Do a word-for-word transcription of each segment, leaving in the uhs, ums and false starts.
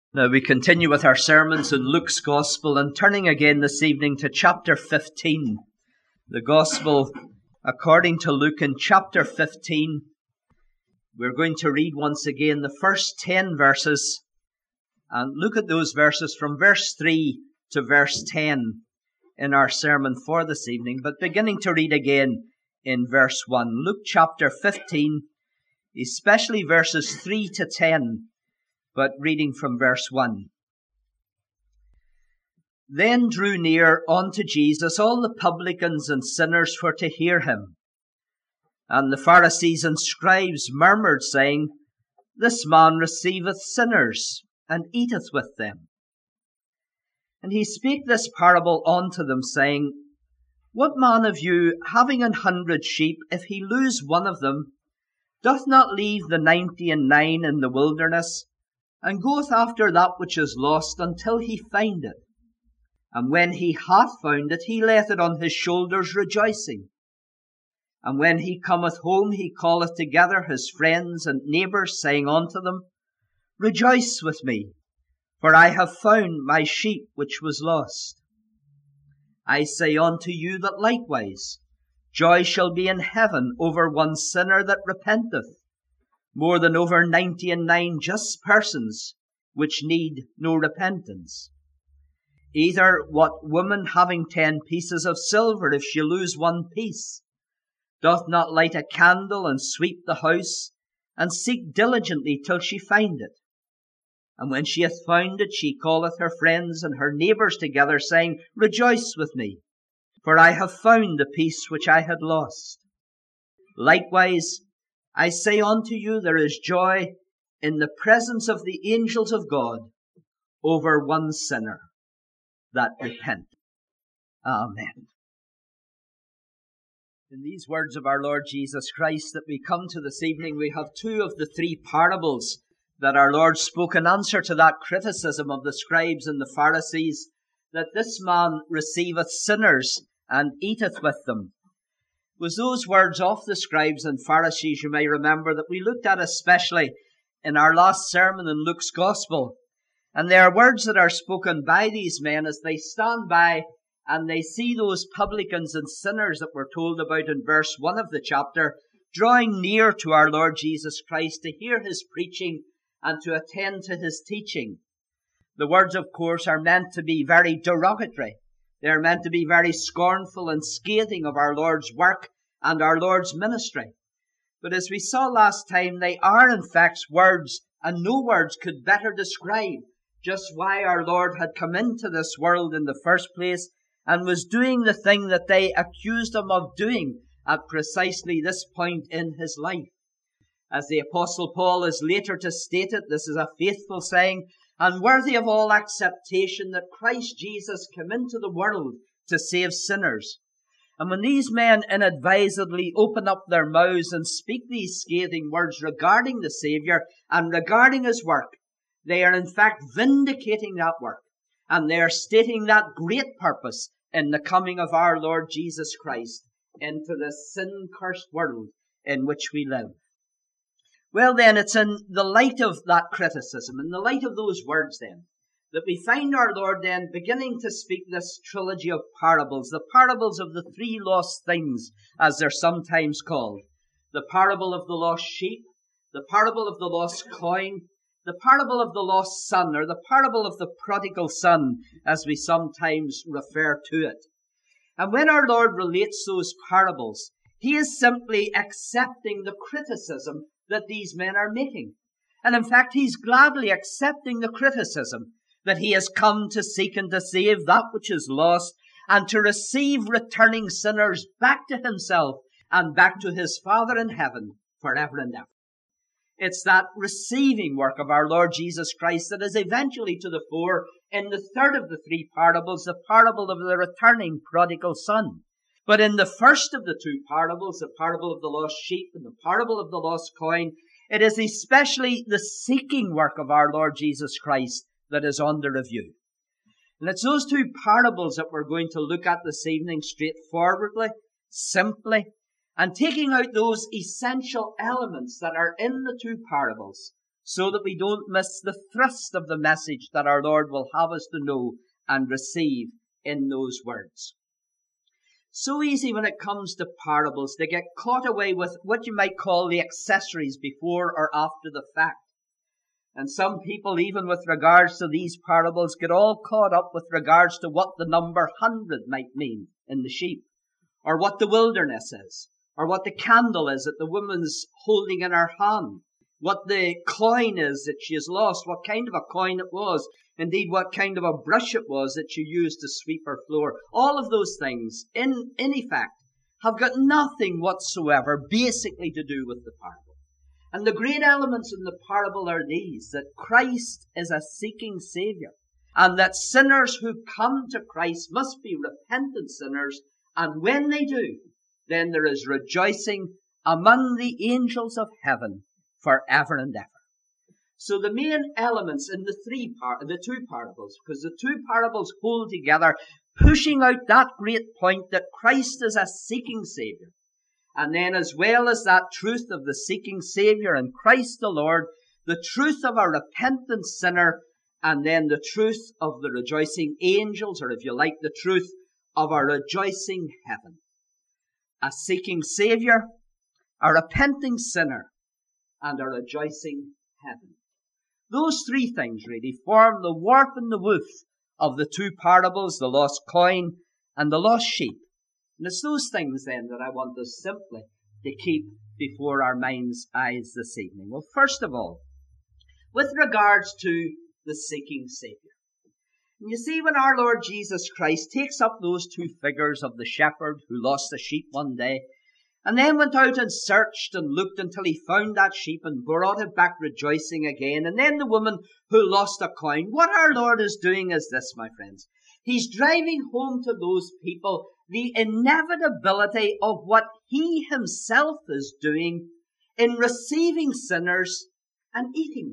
Now we continue with our sermons in Luke's Gospel and turning again this evening to chapter fifteen. The Gospel according to Luke in chapter fifteen. We're going to read once again the first ten verses and look at those verses from verse three to verse ten in our sermon for this evening, but beginning to read again in verse one. Luke chapter fifteen, especially verses three to ten. But reading from verse one. Then drew near unto Jesus all the publicans and sinners for to hear him. And the Pharisees and scribes murmured, saying, This man receiveth sinners, and eateth with them. And he spake this parable unto them, saying, What man of you, having an hundred sheep, if he lose one of them, doth not leave the ninety and nine in the wilderness, and goeth after that which is lost until he find it? And when he hath found it, he layeth it on his shoulders, rejoicing. And when he cometh home, he calleth together his friends and neighbours, saying unto them, Rejoice with me, for I have found my sheep which was lost. I say unto you that likewise joy shall be in heaven over one sinner that repenteth, more than over ninety and nine just persons which need no repentance. Either what woman having ten pieces of silver, if she lose one piece, doth not light a candle and sweep the house, and seek diligently till she find it? And when she hath found it, she calleth her friends and her neighbours together, saying, Rejoice with me, for I have found the piece which I had lost. Likewise, I say unto you, there is joy in the presence of the angels of God over one sinner that repenteth. Amen. In these words of our Lord Jesus Christ that we come to this evening, we have two of the three parables that our Lord spoke in answer to that criticism of the scribes and the Pharisees, that this man receiveth sinners and eateth with them. It was those words of the scribes and Pharisees, you may remember, that we looked at especially in our last sermon in Luke's Gospel. And they are words that are spoken by these men as they stand by and they see those publicans and sinners that we're told about in verse one of the chapter, drawing near to our Lord Jesus Christ to hear his preaching and to attend to his teaching. The words, of course, are meant to be very derogatory. They're meant to be very scornful and scathing of our Lord's work and our Lord's ministry. But as we saw last time, they are in fact words, and no words could better describe just why our Lord had come into this world in the first place and was doing the thing that they accused him of doing at precisely this point in his life. As the Apostle Paul is later to state it, this is a faithful saying, and worthy of all acceptation, that Christ Jesus came into the world to save sinners. And when these men inadvisedly open up their mouths and speak these scathing words regarding the Saviour and regarding his work, they are in fact vindicating that work. And they are stating that great purpose in the coming of our Lord Jesus Christ into this sin-cursed world in which we live. Well then, it's in the light of that criticism, in the light of those words then, that we find our Lord then beginning to speak this trilogy of parables, the parables of the three lost things, as they're sometimes called. The parable of the lost sheep, the parable of the lost coin, the parable of the lost son, or the parable of the prodigal son, as we sometimes refer to it. And when our Lord relates those parables, he is simply accepting the criticism that these men are making. And in fact, he's gladly accepting the criticism that he has come to seek and to save that which is lost and to receive returning sinners back to himself and back to his Father in heaven forever and ever. It's that receiving work of our Lord Jesus Christ that is eventually to the fore in the third of the three parables, the parable of the returning prodigal son. But in the first of the two parables, the parable of the lost sheep and the parable of the lost coin, it is especially the seeking work of our Lord Jesus Christ that is under review. And it's those two parables that we're going to look at this evening straightforwardly, simply, and taking out those essential elements that are in the two parables so that we don't miss the thrust of the message that our Lord will have us to know and receive in those words. So easy when it comes to parables to get caught away with what you might call the accessories before or after the fact. And some people, even with regards to these parables, get all caught up with regards to what the number hundred might mean in the sheep, or what the wilderness is, or what the candle is that the woman's holding in her hand, what the coin is that she has lost, what kind of a coin it was, indeed what kind of a brush it was that she used to sweep her floor. All of those things, in, in effect, have got nothing whatsoever basically to do with the parable. And the great elements in the parable are these, that Christ is a seeking Saviour, and that sinners who come to Christ must be repentant sinners, and when they do, then there is rejoicing among the angels of heaven forever and ever. So the main elements in the three par- the two parables, because the two parables hold together, pushing out that great point that Christ is a seeking Saviour. And then as well as that truth of the seeking Saviour and Christ the Lord, the truth of a repentant sinner, and then the truth of the rejoicing angels, or if you like, the truth of a rejoicing heaven. A seeking Saviour, a repenting sinner, and a rejoicing heaven. Those three things really form the warp and the woof of the two parables, the lost coin and the lost sheep. And it's those things then that I want us simply to keep before our mind's eyes this evening. Well, first of all, with regards to the seeking Saviour. And you see, when our Lord Jesus Christ takes up those two figures of the shepherd who lost a sheep one day, and then went out and searched and looked until he found that sheep and brought it back rejoicing again, and then the woman who lost a coin, what our Lord is doing is this, my friends. He's driving home to those people the inevitability of what he himself is doing in receiving sinners and eating them.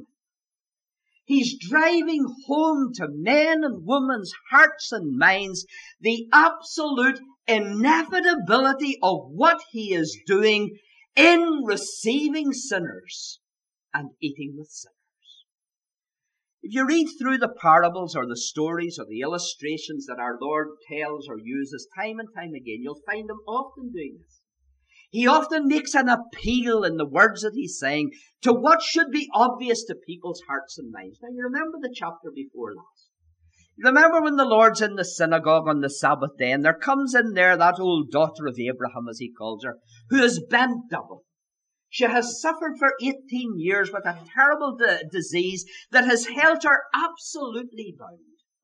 He's driving home to men and women's hearts and minds the absolute inevitability of what he is doing in receiving sinners and eating with sinners. If you read through the parables or the stories or the illustrations that our Lord tells or uses time and time again, you'll find him often doing this. He often makes an appeal in the words that he's saying to what should be obvious to people's hearts and minds. Now, you remember the chapter before last. You remember when the Lord's in the synagogue on the Sabbath day, and there comes in there that old daughter of Abraham, as he calls her, who is bent double. She has suffered for eighteen years with a terrible d- disease that has held her absolutely bound.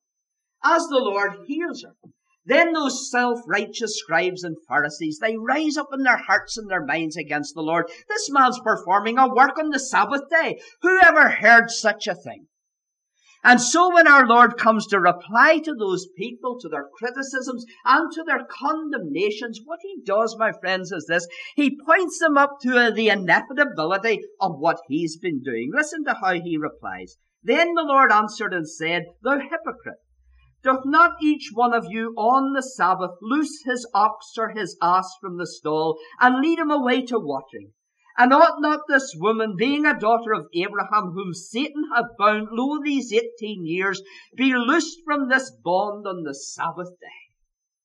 As the Lord heals her, then those self-righteous scribes and Pharisees, they rise up in their hearts and their minds against the Lord. This man's performing a work on the Sabbath day. Who ever heard such a thing? And so when our Lord comes to reply to those people, to their criticisms and to their condemnations, what he does, my friends, is this. He points them up to the inevitability of what he's been doing. Listen to how he replies. Then the Lord answered and said, "Thou hypocrite, doth not each one of you on the Sabbath loose his ox or his ass from the stall and lead him away to watering? And ought not this woman, being a daughter of Abraham, whom Satan hath bound lo these eighteen years, be loosed from this bond on the Sabbath day?"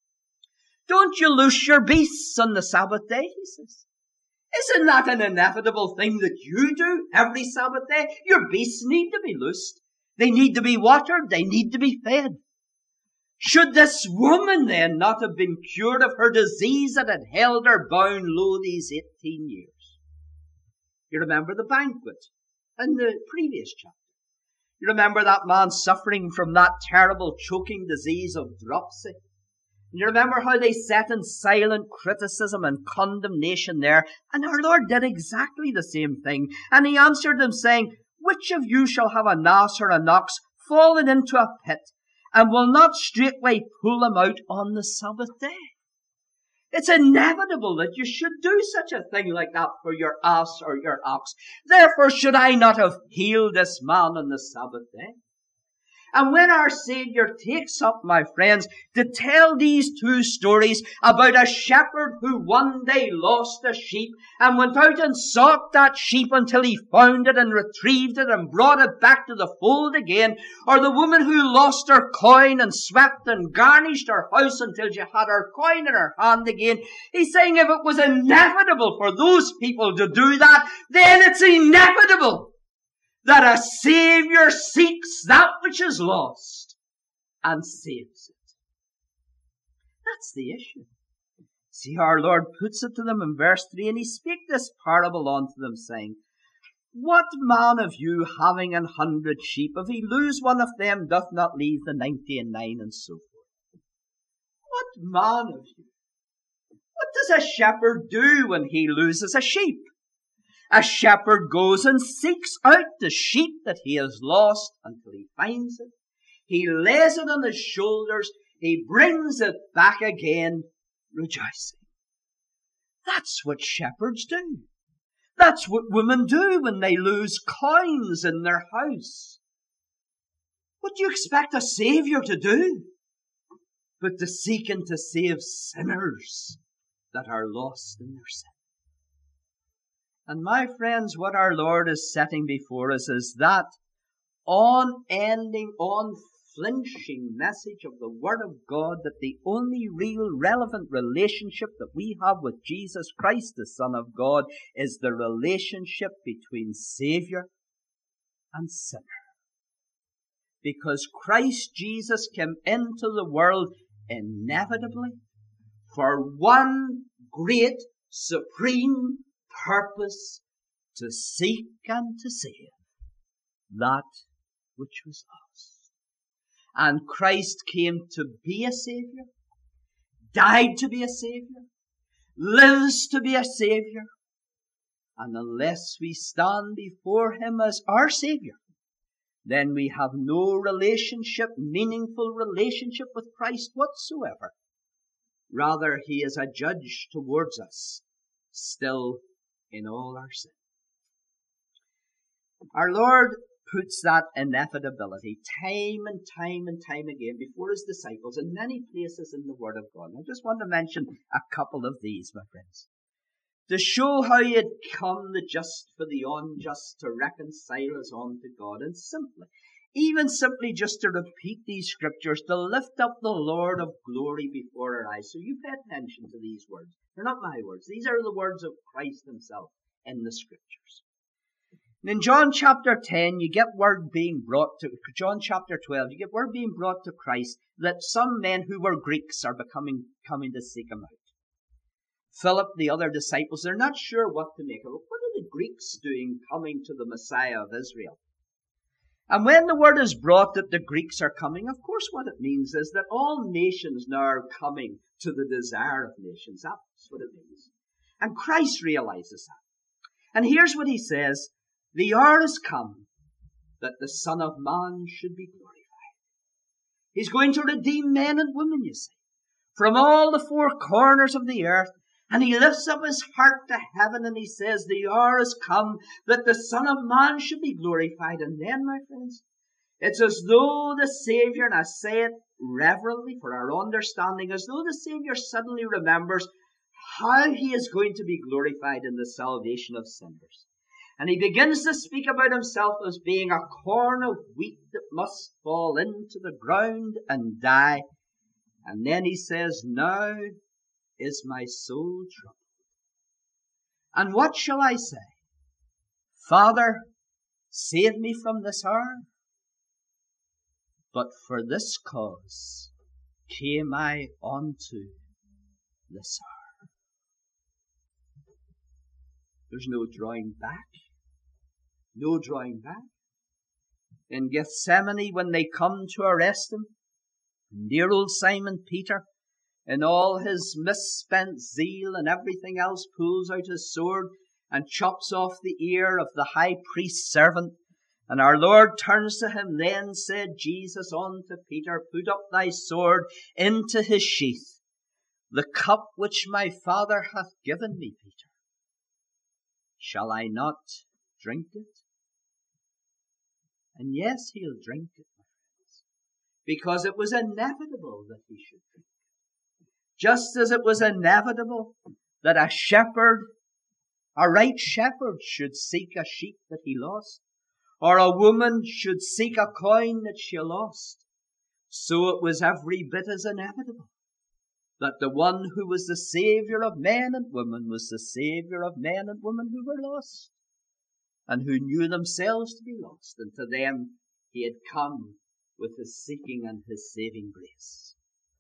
Don't you loose your beasts on the Sabbath day, he says. Isn't that an inevitable thing that you do every Sabbath day? Your beasts need to be loosed. They need to be watered. They need to be fed. Should this woman then not have been cured of her disease that had held her bound lo these eighteen years? You remember the banquet in the previous chapter. You remember that man suffering from that terrible choking disease of dropsy. And you remember how they sat in silent criticism and condemnation there. And our Lord did exactly the same thing. And he answered them saying, "Which of you shall have an ass or an ox fallen into a pit, and will not straightway pull them out on the Sabbath day?" It's inevitable that you should do such a thing like that for your ass or your ox. Therefore should I not have healed this man on the Sabbath day? And when our Saviour takes up, my friends, to tell these two stories about a shepherd who one day lost a sheep and went out and sought that sheep until he found it and retrieved it and brought it back to the fold again, or the woman who lost her coin and swept and garnished her house until she had her coin in her hand again, he's saying if it was inevitable for those people to do that, then it's inevitable that a Saviour seeks that which is lost and saves it. That's the issue. See, our Lord puts it to them in verse three, and he spake this parable unto them, saying, What man of you, having an hundred sheep, if he lose one of them, doth not leave the ninety and nine, and so forth? What man of you? What does a shepherd do when he loses a sheep? A shepherd goes and seeks out the sheep that he has lost until he finds it. He lays it on his shoulders. He brings it back again, rejoicing. That's what shepherds do. That's what women do when they lose coins in their house. What do you expect a Saviour to do? But to seek and to save sinners that are lost in their sin. And my friends, what our Lord is setting before us is that unending, unflinching message of the Word of God that the only real relevant relationship that we have with Jesus Christ, the Son of God, is the relationship between Saviour and sinner. Because Christ Jesus came into the world inevitably for one great, supreme purpose, to seek and to save that which was lost. And Christ came to be a Saviour, died to be a Saviour, lives to be a Saviour, and unless we stand before Him as our Saviour, then we have no relationship, meaningful relationship with Christ whatsoever. Rather, He is a judge towards us, still in all our sin. Our Lord puts that inevitability time and time and time again before His disciples in many places in the Word of God. I just want to mention a couple of these, my friends, to show how He had come the just for the unjust to reconcile us unto God, and simply, even simply just to repeat these scriptures, to lift up the Lord of glory before our eyes. So you pay attention to these words. They're not my words. These are the words of Christ Himself in the scriptures. And in John chapter ten, you get word being brought to, John chapter twelve, you get word being brought to Christ that some men who were Greeks are becoming, coming to seek Him out. Philip, the other disciples, they're not sure what to make of it. What are the Greeks doing coming to the Messiah of Israel? And when the word is brought that the Greeks are coming, of course what it means is that all nations now are coming to the desire of nations. That's what it means. And Christ realizes that. And here's what He says: the hour has come that the Son of Man should be glorified. He's going to redeem men and women, you see, from all the four corners of the earth. And He lifts up His heart to heaven and He says, the hour has come that the Son of Man should be glorified. And then, my friends, it's as though the Saviour, and I say it reverently for our understanding, as though the Saviour suddenly remembers how He is going to be glorified in the salvation of sinners. And He begins to speak about Himself as being a corn of wheat that must fall into the ground and die. And then He says, now is my soul troubled. And what shall I say? Father, save me from this hour. But for this cause came I unto this hour. There's no drawing back. No drawing back. In Gethsemane, when they come to arrest Him, dear old Simon Peter, in all his misspent zeal and everything else, pulls out his sword and chops off the ear of the high priest's servant. And our Lord turns to him. Then said Jesus unto Peter, put up thy sword into his sheath. The cup which my Father hath given me, Peter, shall I not drink it? And yes, He'll drink it, my friends. because it was inevitable that he should drink. Just as it was inevitable that a shepherd, a right shepherd, should seek a sheep that he lost, or a woman should seek a coin that she lost, so it was every bit as inevitable that the one who was the Saviour of men and women was the Saviour of men and women who were lost, and who knew themselves to be lost, and to them he had come with his seeking and his saving grace.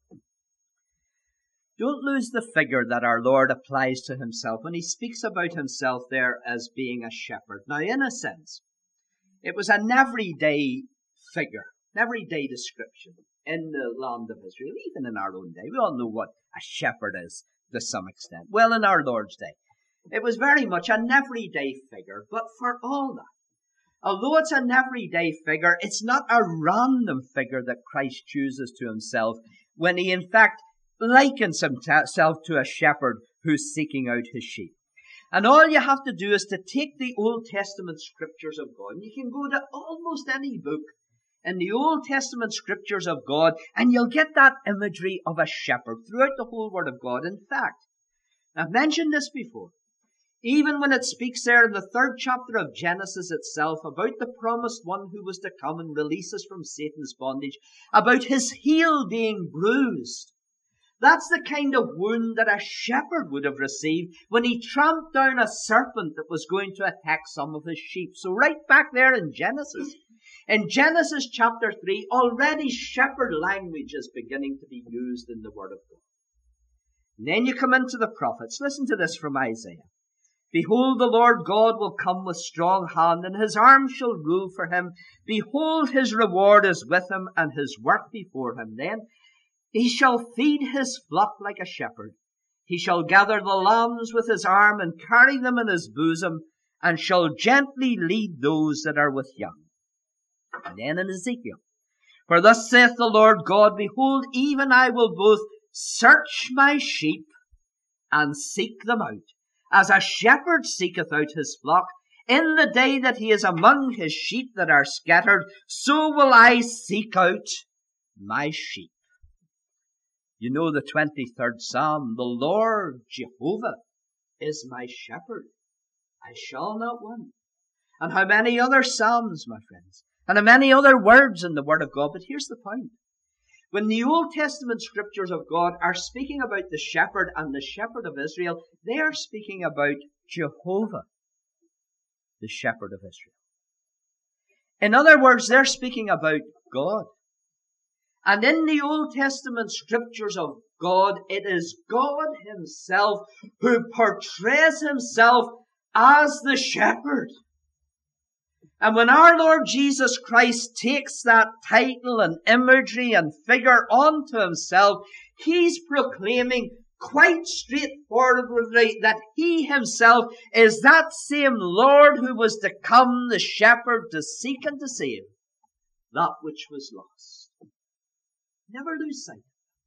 Don't lose the figure that our Lord applies to himself when he speaks about himself there as being a shepherd. Now, in a sense, it was an everyday figure, an everyday description in the land of Israel, even in our own day. We all know what a shepherd is to some extent. Well, in our Lord's day, it was very much an everyday figure, but for all that, although it's an everyday figure, it's not a random figure that Christ chooses to himself when he in fact likens himself to a shepherd who's seeking out his sheep. And all you have to do is to take the Old Testament scriptures of God, and you can go to almost any book in the Old Testament scriptures of God, and you'll get that imagery of a shepherd throughout the whole Word of God. In fact, I've mentioned this before, even when it speaks there in the third chapter of Genesis itself about the promised one who was to come and release us from Satan's bondage, about his heel being bruised. That's the kind of wound that a shepherd would have received when he tramped down a serpent that was going to attack some of his sheep. So right back there in Genesis, in Genesis chapter three, already shepherd language is beginning to be used in the Word of God. And then you come into the prophets. Listen to this from Isaiah. Behold, the Lord God will come with strong hand, and his arm shall rule for him. Behold, his reward is with him, and his work before him. Then he shall feed his flock like a shepherd. He shall gather the lambs with his arm, and carry them in his bosom, and shall gently lead those that are with young. And then in Ezekiel, for thus saith the Lord God, behold, even I will both search my sheep and seek them out, as a shepherd seeketh out his flock. In the day that he is among his sheep that are scattered, so will I seek out my sheep. You know the twenty-third Psalm, the Lord Jehovah is my shepherd, I shall not want. And how many other Psalms, my friends, and how many other words in the Word of God. But here's the point. When the Old Testament scriptures of God are speaking about the shepherd and the shepherd of Israel, they are speaking about Jehovah, the shepherd of Israel. In other words, they're speaking about God. And in the Old Testament scriptures of God, it is God himself who portrays himself as the shepherd. And when our Lord Jesus Christ takes that title and imagery and figure onto himself, he's proclaiming quite straightforwardly that he himself is that same Lord who was to come, the shepherd, to seek and to save that which was lost. Never lose sight.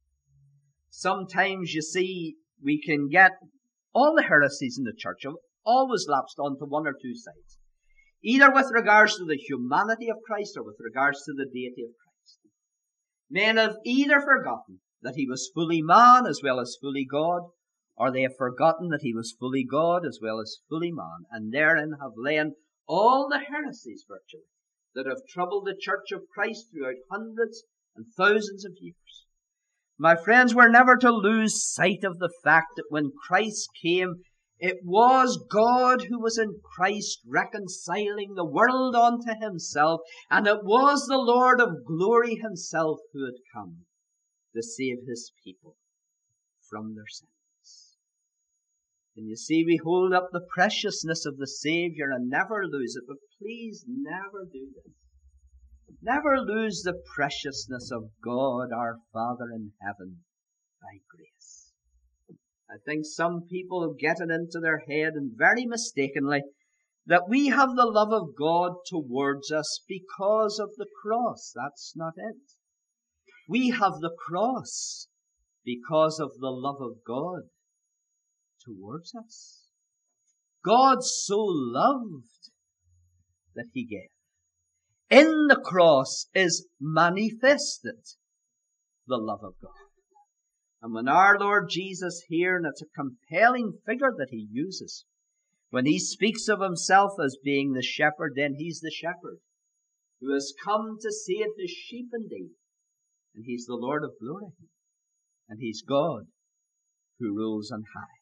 Sometimes, you see, we can get all the heresies in the church have always lapsed onto one or two sides, either with regards to the humanity of Christ or with regards to the deity of Christ. Men have either forgotten that he was fully man as well as fully God, or they have forgotten that he was fully God as well as fully man, and therein have lain all the heresies virtually that have troubled the church of Christ throughout hundreds and thousands of years. My friends, we're never to lose sight of the fact that when Christ came, it was God who was in Christ reconciling the world unto himself, and it was the Lord of glory himself who had come to save his people from their sins. And you see, we hold up the preciousness of the Savior and never lose it, but please never do this. Never lose the preciousness of God our Father in heaven by grace. I think some people get it into their head, and very mistakenly, that we have the love of God towards us because of the cross. That's not it. We have the cross because of the love of God towards us. God so loved that he gave. In the cross is manifested the love of God. And when our Lord Jesus here, and it's a compelling figure that he uses, when he speaks of himself as being the shepherd, then he's the shepherd who has come to save his sheep indeed. And he's the Lord of glory. And he's God who rules on high.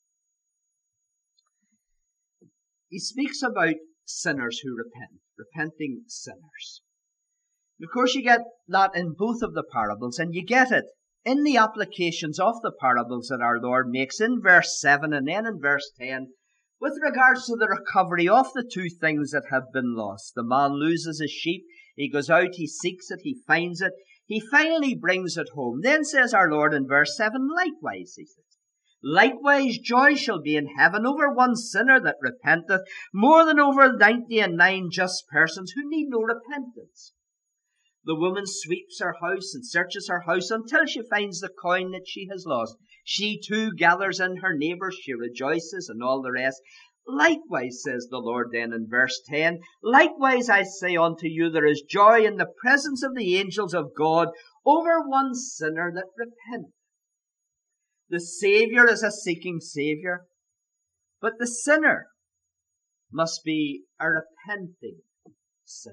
He speaks about sinners who repent, repenting sinners. Of course, you get that in both of the parables, and you get it in the applications of the parables that our Lord makes in verse seven and then in verse ten, with regards to the recovery of the two things that have been lost. The man loses his sheep, he goes out, he seeks it, he finds it, he finally brings it home. Then says our Lord in verse seven, likewise, he says, likewise joy shall be in heaven over one sinner that repenteth, more than over ninety and nine just persons who need no repentance. The woman sweeps her house and searches her house until she finds the coin that she has lost. She too gathers in her neighbours, she rejoices, and all the rest. Likewise, says the Lord then in verse ten, likewise I say unto you, there is joy in the presence of the angels of God over one sinner that repenteth. The Saviour is a seeking Saviour, but the sinner must be a repenting sinner.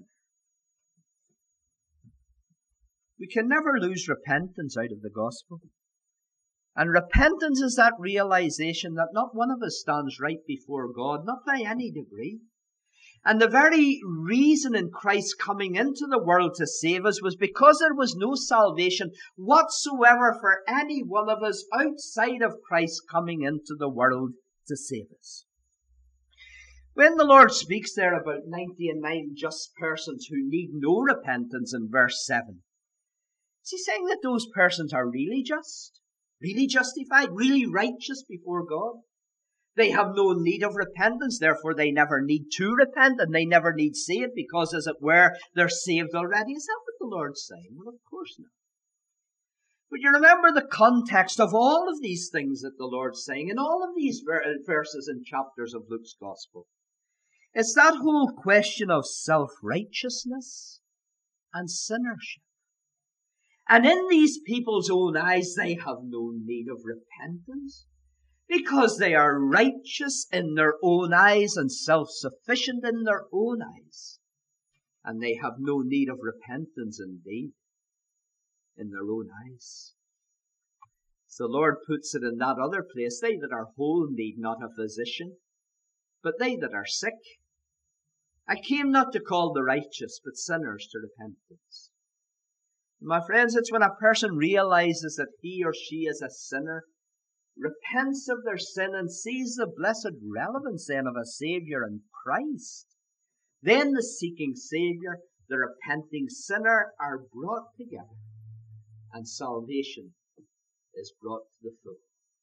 We can never lose repentance out of the gospel. And repentance is that realization that not one of us stands right before God, not by any degree. And the very reason in Christ coming into the world to save us was because there was no salvation whatsoever for any one of us outside of Christ coming into the world to save us. When the Lord speaks there about ninety and nine just persons who need no repentance in verse seven, is he saying that those persons are really just, really justified, really righteous before God? They have no need of repentance, therefore they never need to repent, and they never need saved because, as it were, they're saved already. Is that what the Lord's saying? Well, of course not. But you remember the context of all of these things that the Lord's saying in all of these verses and chapters of Luke's Gospel. It's that whole question of self-righteousness and sinnership. And in these people's own eyes, they have no need of repentance because they are righteous in their own eyes and self-sufficient in their own eyes. And they have no need of repentance indeed in their own eyes. So the Lord puts it in that other place. They that are whole need not a physician, but they that are sick. I came not to call the righteous, but sinners to repentance. My friends, it's when a person realizes that he or she is a sinner, repents of their sin, and sees the blessed relevance then of a Saviour in Christ, then the seeking Saviour, the repenting sinner are brought together, and salvation is brought to the full.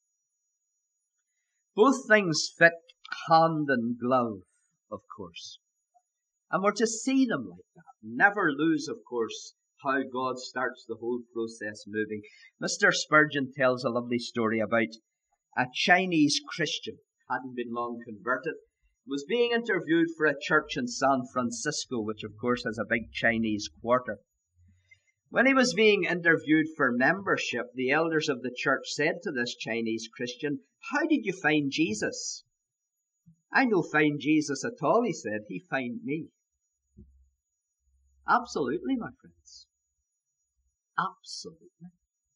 Both things fit hand and glove, of course. And we're to see them like that. Never lose, of course, how God starts the whole process moving. Mister Spurgeon tells a lovely story about a Chinese Christian, hadn't been long converted, was being interviewed for a church in San Francisco, which of course has a big Chinese quarter. When he was being interviewed for membership, the elders of the church said to this Chinese Christian, "How did you find Jesus?" "I no find Jesus at all," he said. "He found me." Absolutely, my friends. Absolutely.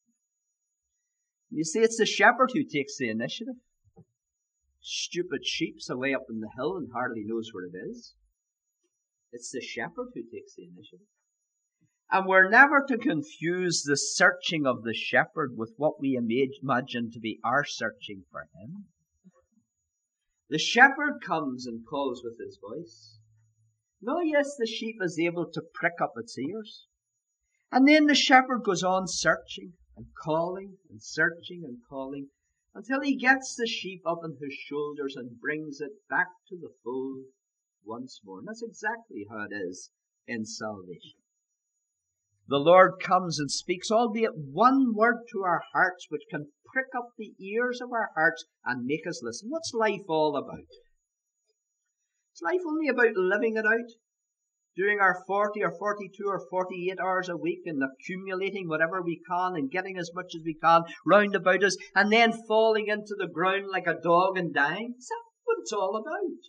You see, it's the shepherd who takes the initiative. Stupid sheep's away up in the hill and hardly knows where it is. It's the shepherd who takes the initiative. And we're never to confuse the searching of the shepherd with what we imagine to be our searching for him. The shepherd comes and calls with his voice. No, yes, the sheep is able to prick up its ears. And then the shepherd goes on searching and calling and searching and calling until he gets the sheep up on his shoulders and brings it back to the fold once more. And that's exactly how it is in salvation. The Lord comes and speaks, albeit one word to our hearts, which can prick up the ears of our hearts and make us listen. What's life all about? Is life only about living it out? doing our forty or forty-two or forty-eight hours a week and accumulating whatever we can and getting as much as we can round about us and then falling into the ground like a dog and dying? Is that what it's all about?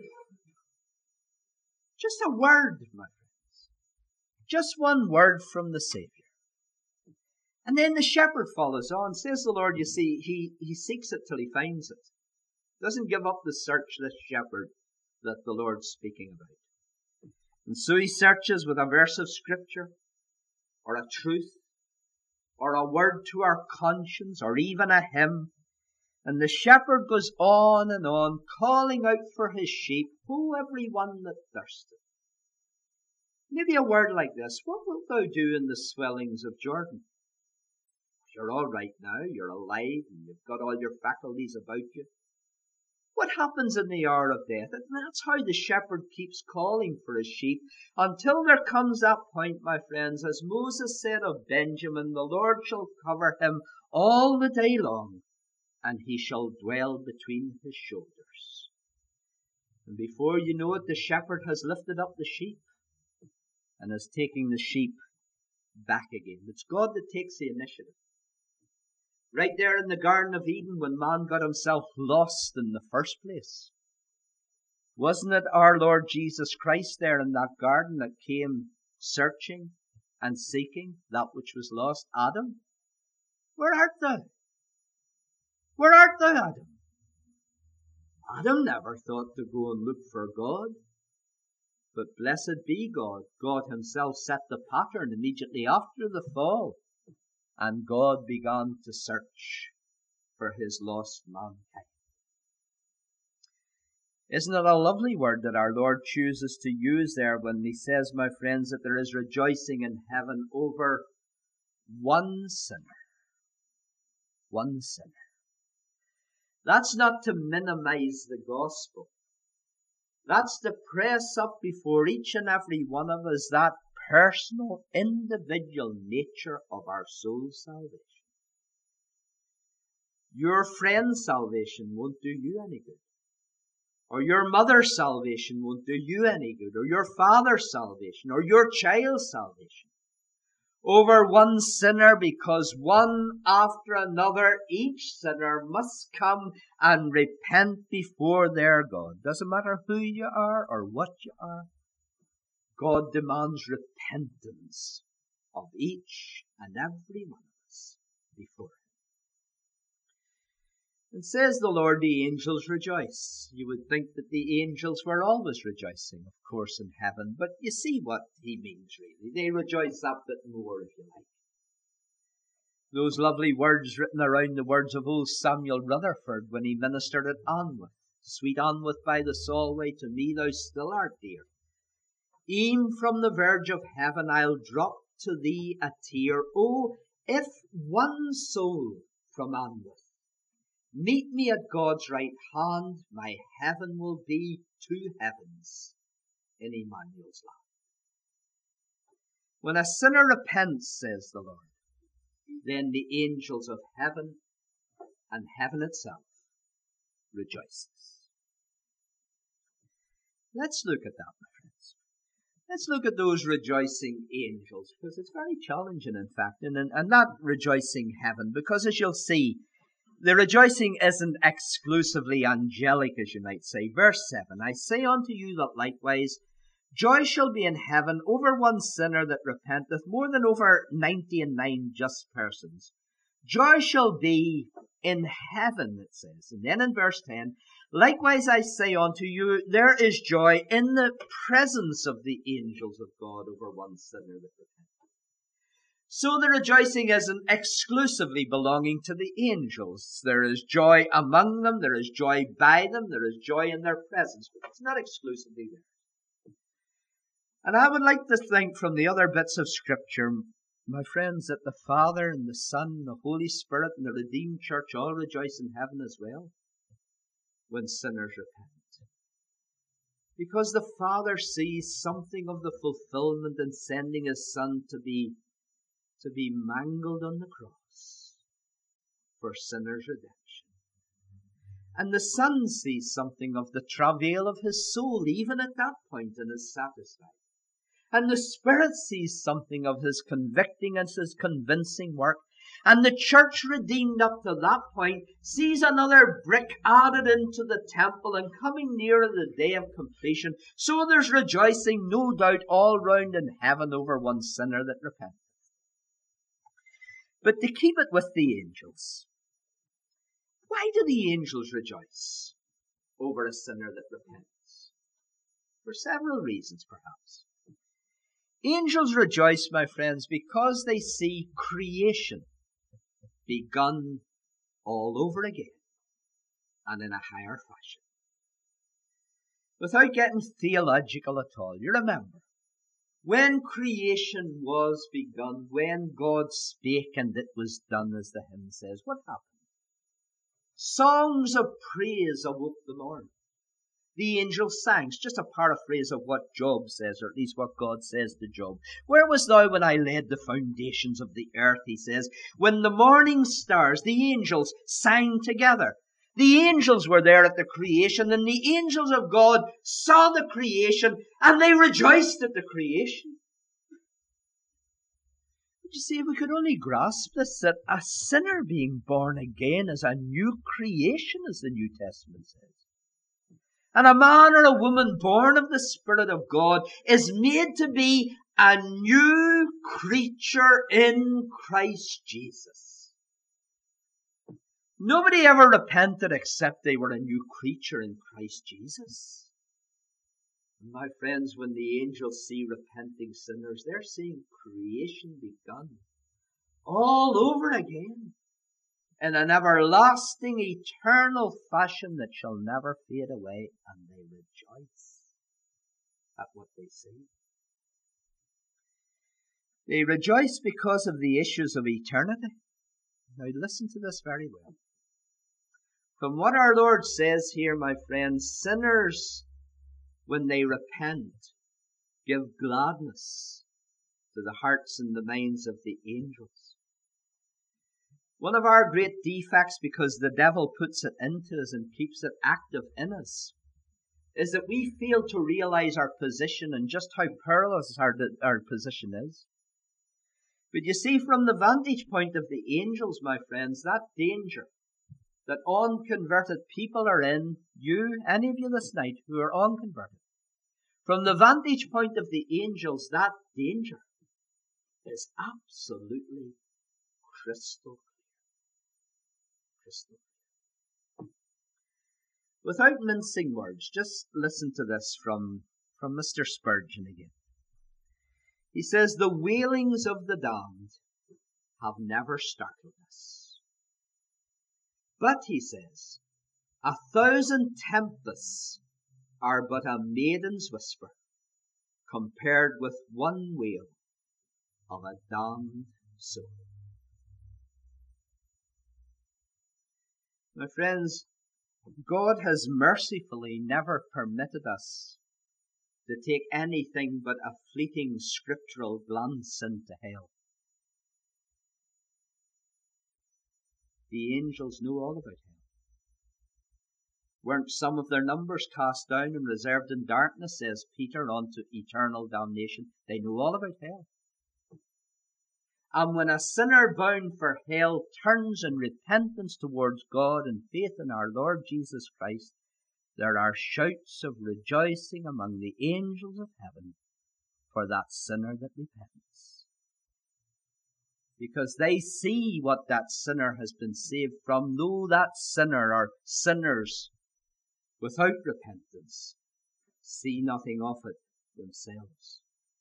Just a word, my friends. Just one word from the Saviour. And then the shepherd follows on. Says the Lord, you see, he, he seeks it till he finds it. Doesn't give up the search, this shepherd that the Lord's speaking about. And so he searches with a verse of Scripture, or a truth, or a word to our conscience, or even a hymn. And the shepherd goes on and on, calling out for his sheep, "Ho, every one that thirsteth." Maybe a word like this: "What wilt thou do in the swellings of Jordan?" You're all right now, you're alive, and you've got all your faculties about you. What happens in the hour of death? And that's how the shepherd keeps calling for his sheep until there comes that point, my friends, as Moses said of Benjamin, "The Lord shall cover him all the day long, and he shall dwell between his shoulders." And before you know it, the shepherd has lifted up the sheep and is taking the sheep back again. It's God that takes the initiative. Right there in the Garden of Eden, when man got himself lost in the first place, wasn't it our Lord Jesus Christ there in that garden that came searching and seeking that which was lost? "Adam, where art thou? Where art thou, Adam?" Adam never thought to go and look for God. But blessed be God, God himself set the pattern immediately after the fall. And God began to search for his lost mankind. Isn't it a lovely word that our Lord chooses to use there when he says, my friends, that there is rejoicing in heaven over one sinner? One sinner. That's not to minimize the gospel. That's to press up before each and every one of us that personal, individual nature of our soul's salvation. Your friend's salvation won't do you any good. Or your mother's salvation won't do you any good. Or your father's salvation. Or your child's salvation. Over one sinner, because one after another, each sinner must come and repent before their God. Doesn't matter who you are or what you are. God demands repentance of each and every one of us before him. And says the Lord, the angels rejoice. You would think that the angels were always rejoicing, of course, in heaven. But you see what he means, really. They rejoice that bit more, if you like. Those lovely words written around the words of old Samuel Rutherford when he ministered at Anwoth. "Sweet Anwoth by the Solway, to me thou still art dear. E'en from the verge of heaven I'll drop to thee a tear. Oh, if one soul from Anwoth meet me at God's right hand, my heaven will be two heavens in Emmanuel's land." When a sinner repents, says the Lord, then the angels of heaven and heaven itself rejoices. Let's look at that, my friends. Let's look at those rejoicing angels, because it's very challenging, in fact, and, and that rejoicing heaven, because as you'll see, the rejoicing isn't exclusively angelic, as you might say. Verse seven, "I say unto you that likewise joy shall be in heaven over one sinner that repenteth, more than over ninety and nine just persons. Joy shall be in heaven," it says. And then in verse ten, "Likewise I say unto you, there is joy in the presence of the angels of God over one sinner that repenteth." So the rejoicing isn't exclusively belonging to the angels. There is joy among them, there is joy by them, there is joy in their presence, but it's not exclusively there. And I would like to think from the other bits of Scripture, my friends, that the Father and the Son and the Holy Spirit and the redeemed church all rejoice in heaven as well when sinners repent. Because the Father sees something of the fulfillment in sending his Son to be to be mangled on the cross for sinners' redemption. And the Son sees something of the travail of his soul, even at that point, and is satisfied. And the Spirit sees something of his convicting and his convincing work. And the church redeemed up to that point sees another brick added into the temple and coming nearer the day of completion. So there's rejoicing, no doubt, all round in heaven over one sinner that repents. But to keep it with the angels, why do the angels rejoice over a sinner that repents? For several reasons, perhaps. Angels rejoice, my friends, because they see creation begun all over again and in a higher fashion. Without getting theological at all, you remember, when creation was begun, when God spake and it was done, as the hymn says, what happened? Songs of praise awoke the morn. The angels sang. It's just a paraphrase of what Job says, or at least what God says to Job. Where was thou when I laid the foundations of the earth, he says. When the morning stars, the angels, sang together. The angels were there at the creation, and the angels of God saw the creation, and they rejoiced at the creation. But you see, we could only grasp this, that a sinner being born again is a new creation, as the New Testament says. And a man or a woman born of the Spirit of God is made to be a new creature in Christ Jesus. Nobody ever repented except they were a new creature in Christ Jesus. And my friends, when the angels see repenting sinners, they're seeing creation begun all over again, in an everlasting, eternal fashion that shall never fade away, and they rejoice at what they see. They rejoice because of the issues of eternity. Now listen to this very well. From what our Lord says here, my friends, sinners, when they repent, give gladness to the hearts and the minds of the angels. One of our great defects, because the devil puts it into us and keeps it active in us, is that we fail to realize our position and just how perilous our, our position is. But you see, from the vantage point of the angels, my friends, that danger that unconverted people are in, you, any of you this night who are unconverted, from the vantage point of the angels, that danger is absolutely crystal crystal. Without mincing words, just listen to this from, from Mister Spurgeon again. He says, the wailings of the damned have never startled us. But, he says, a thousand tempests are but a maiden's whisper compared with one wail of a damned soul. My friends, God has mercifully never permitted us to take anything but a fleeting scriptural glance into hell. The angels know all about hell. Weren't some of their numbers cast down and reserved in darkness, says Peter, unto eternal damnation? They know all about hell. And when a sinner bound for hell turns in repentance towards God and faith in our Lord Jesus Christ, there are shouts of rejoicing among the angels of heaven for that sinner that repents. Because they see what that sinner has been saved from, though that sinner or sinners without repentance see nothing of it themselves.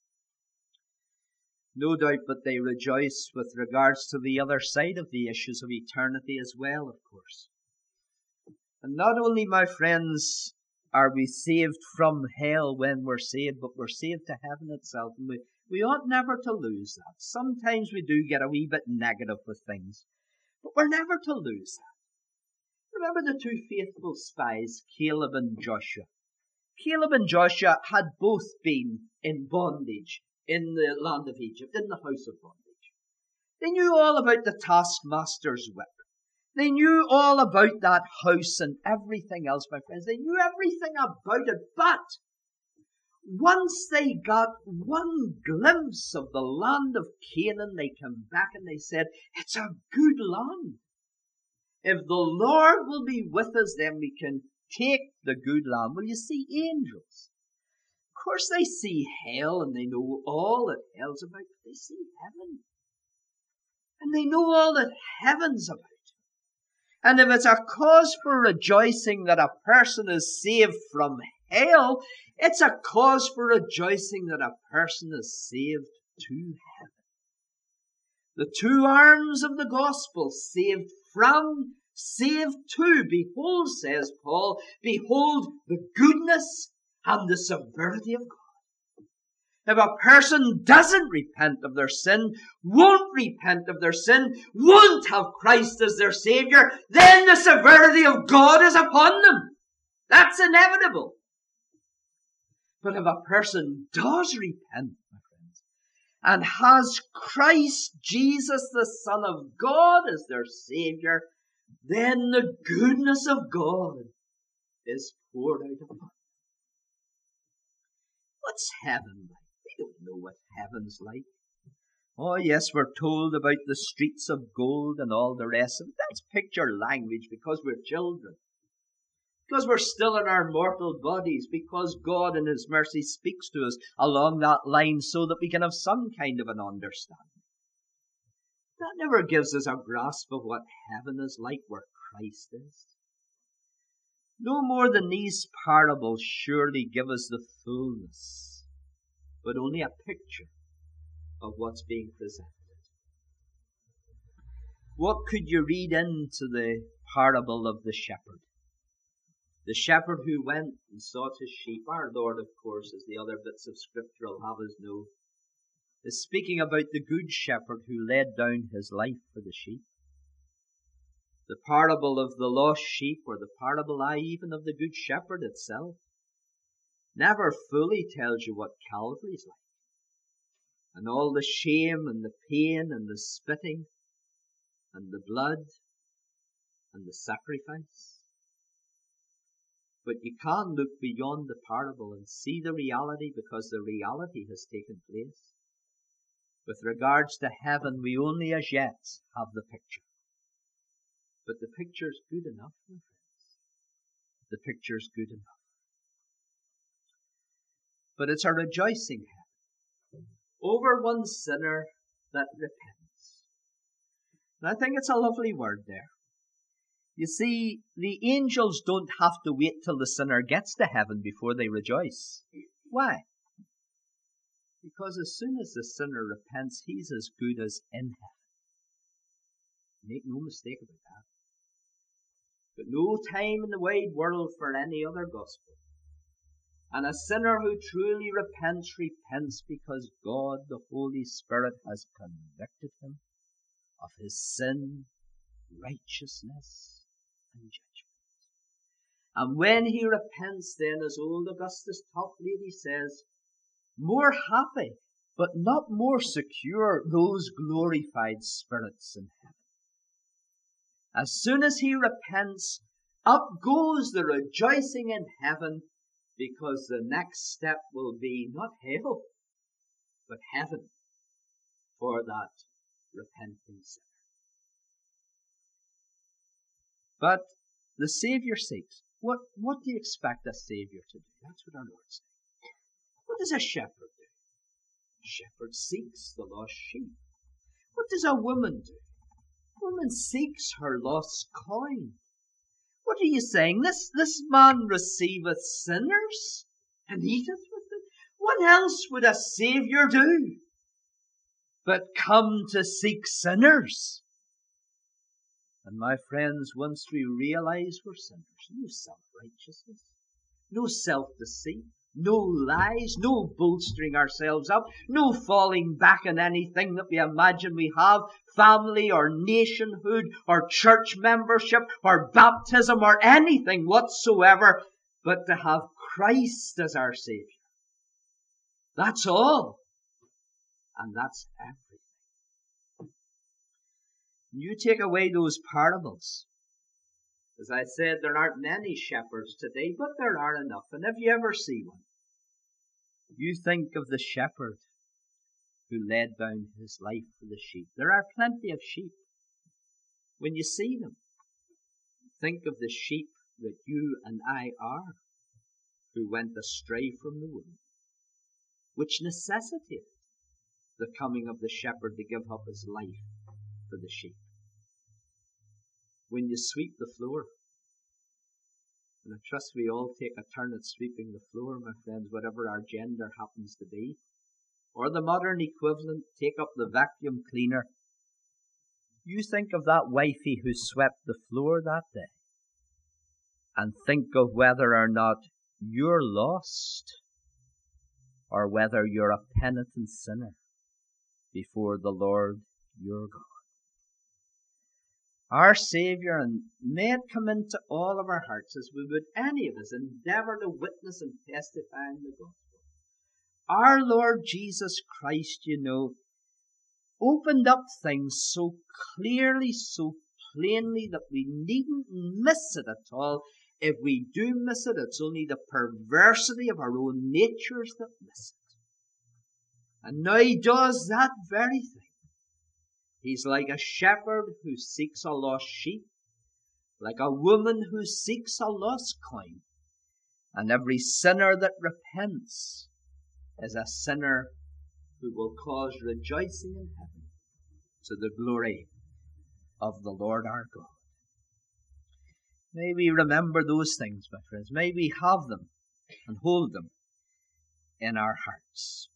No doubt, but they rejoice with regards to the other side of the issues of eternity as well, of course. And not only, my friends, are we saved from hell when we're saved, but we're saved to heaven itself. And we, we ought never to lose that. Sometimes we do get a wee bit negative with things, but we're never to lose that. Remember the two faithful spies, Caleb and Joshua. Caleb and Joshua had both been in bondage in the land of Egypt, in the house of bondage. They knew all about the taskmaster's whip. They knew all about that house and everything else, my friends. They knew everything about it. But once they got one glimpse of the land of Canaan, they came back and they said, it's a good land. If the Lord will be with us, then we can take the good land. Well, you see, angels, of course they see hell and they know all that hell's about, but they see heaven. And they know all that heaven's about. And if it's a cause for rejoicing that a person is saved from hell, it's a cause for rejoicing that a person is saved to heaven. The two arms of the gospel, saved from, saved to. Behold, says Paul, behold the goodness and the severity of God. If a person doesn't repent of their sin, won't repent of their sin, won't have Christ as their Savior, then the severity of God is upon them. That's inevitable. But if a person does repent, my friends, and has Christ Jesus, the Son of God, as their Savior, then the goodness of God is poured out upon them. What's heaven like? We don't know what heaven's like. Oh yes, we're told about the streets of gold and all the rest of it. That's picture language because we're children. Because we're still in our mortal bodies. Because God in His mercy speaks to us along that line so that we can have some kind of an understanding. That never gives us a grasp of what heaven is like where Christ is. No more than these parables surely give us the fullness, but only a picture of what's being presented. What could you read into the parable of the shepherd? The shepherd who went and sought his sheep. Our Lord, of course, as the other bits of Scripture will have us know, is speaking about the good shepherd who laid down his life for the sheep. The parable of the lost sheep, or the parable, aye, even of the good shepherd itself, never fully tells you what Calvary's like. And all the shame and the pain and the spitting and the blood and the sacrifice. But you can look beyond the parable and see the reality, because the reality has taken place. With regards to heaven, we only as yet have the picture. But the picture's good enough, my friends. The picture's good enough. But it's a rejoicing heaven over one sinner that repents. And I think it's a lovely word there. You see, the angels don't have to wait till the sinner gets to heaven before they rejoice. Why? Because as soon as the sinner repents, he's as good as in heaven. Make no mistake about that. But no time in the wide world for any other gospel. And a sinner who truly repents, repents because God, the Holy Spirit, has convicted him of his sin, righteousness, and judgment. And when he repents, then, as old Augustus Toplady says, more happy, but not more secure, those glorified spirits in heaven. As soon as he repents, up goes the rejoicing in heaven, because the next step will be not hell, but heaven for that repenting sinner. But the Saviour seeks. What, what do you expect a Saviour to do? That's what our Lord said. What does a shepherd do? A shepherd seeks the lost sheep. What does a woman do? A woman seeks her lost coin. What are you saying? This, this man receiveth sinners and eateth with them? What else would a Saviour do but come to seek sinners? And my friends, once we realize we're sinners, no self-righteousness, no self-deceit, no lies, no bolstering ourselves up, no falling back on anything that we imagine we have, family or nationhood or church membership or baptism or anything whatsoever, but to have Christ as our Saviour. That's all. And that's everything. You take away those parables. As I said, there aren't many shepherds today, but there are enough. And if you ever see one, You think of the shepherd who laid down his life for the sheep. There are plenty of sheep. When you see them, think of the sheep that you and I are, who went astray from the womb, which necessitated the coming of the shepherd to give up his life for the sheep. When you sweep the floor, and I trust we all take a turn at sweeping the floor, my friends, whatever our gender happens to be, or the modern equivalent, take up the vacuum cleaner. You think of that wifey who swept the floor that day, and think of whether or not you're lost, or whether you're a penitent sinner before the Lord your God. Our Saviour, and may it come into all of our hearts as we would any of us endeavour to witness and testify in the gospel. Our Lord Jesus Christ, you know, opened up things so clearly, so plainly, that we needn't miss it at all. If we do miss it, it's only the perversity of our own natures that miss it. And now he does that very thing. He's like a shepherd who seeks a lost sheep, like a woman who seeks a lost coin. And every sinner that repents is a sinner who will cause rejoicing in heaven to the glory of the Lord our God. May we remember those things, my friends. May we have them and hold them in our hearts.